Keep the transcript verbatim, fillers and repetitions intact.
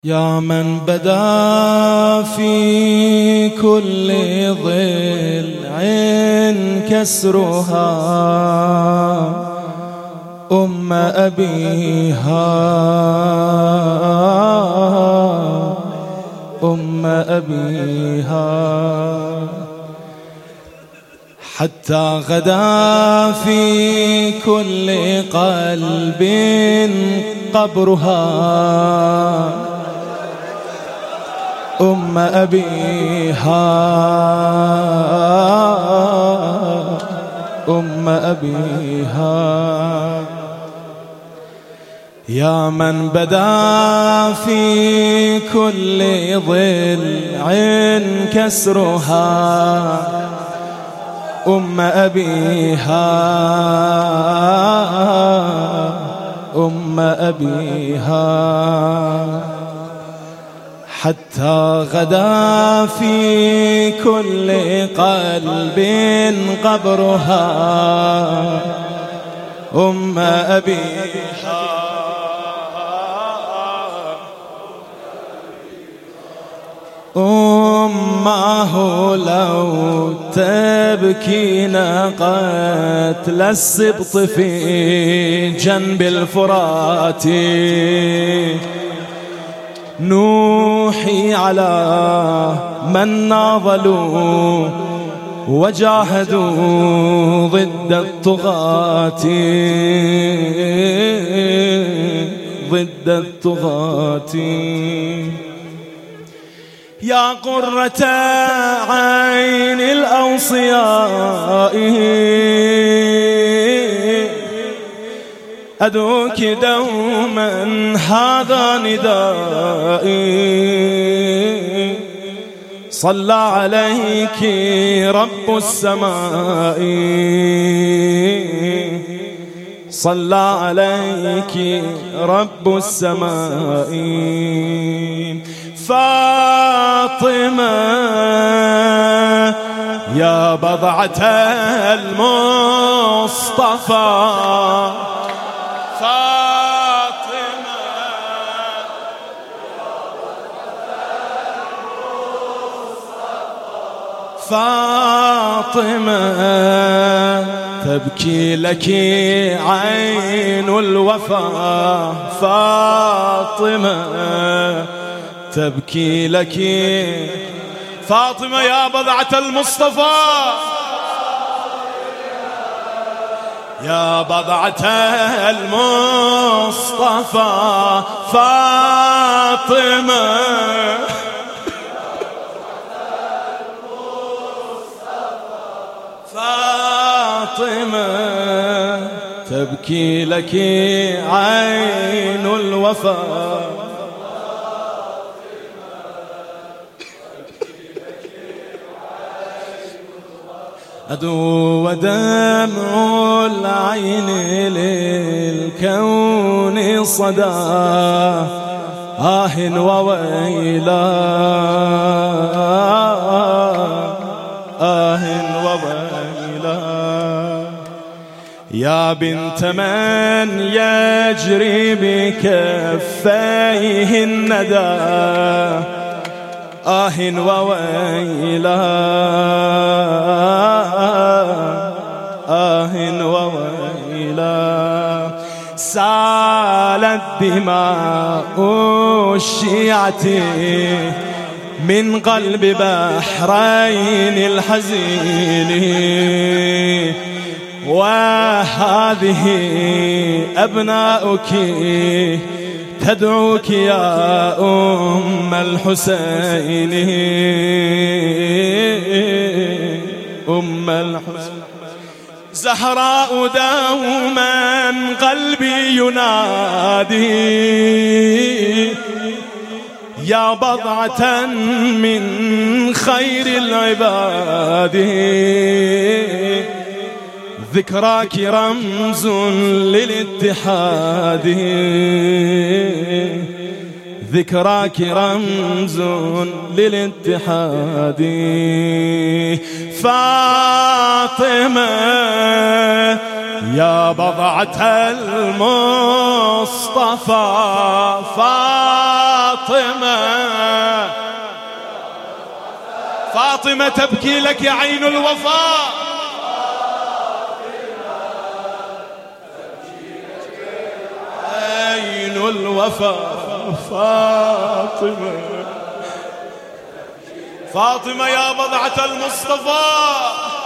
يا من بدا في كل ضلع كسرها أم أبيها أم أبيها حتى غدا في كل قلب قبرها أم أبيها أم أبيها يا من بدا في كل ضلع كسرها أم أبيها أم أبيها حتى غدا في كل قلب قبرها أم أبيها أمه لو تبكين قتل السبط في جنب الفرات نوحي على من ناضلوا وجاهدوا ضد الطغاة ضد الطغاة يا قرة عين الأوصياء أدعوك دوما هذا ندائي صلى عليك رب السماء صلى عليك رب السماء فاطمة يا بضعة المصطفى فاطمة فاطمة تبكي لك عين الوفا فاطمة تبكي لك فاطمة يا بضعة المصطفى يا بضعة المصطفى فاطمة فاطمة تبكي لك عين الوفا أدو ودمع العين للكون صدى آه وويلا آه وويلا يا بنت من يجري بكفيه الندى آه وويلا آه وويلا سالت دماء الشيعة من قلب بحرين الحزين وهذه أبناؤك تدعوك يا أم الحسين أم الحسين زهراء دوما قلبي ينادي يا بضعة من خير العباد ذكراك رمز للاتحاد ذكراك رمز للاتحاد فاطمة يا بضعة المصطفى فاطمة فاطمة فاطمة تبكي لك يا عين الوفاء. عين الوفاء فاطمة فاطمة يا بضعة المصطفى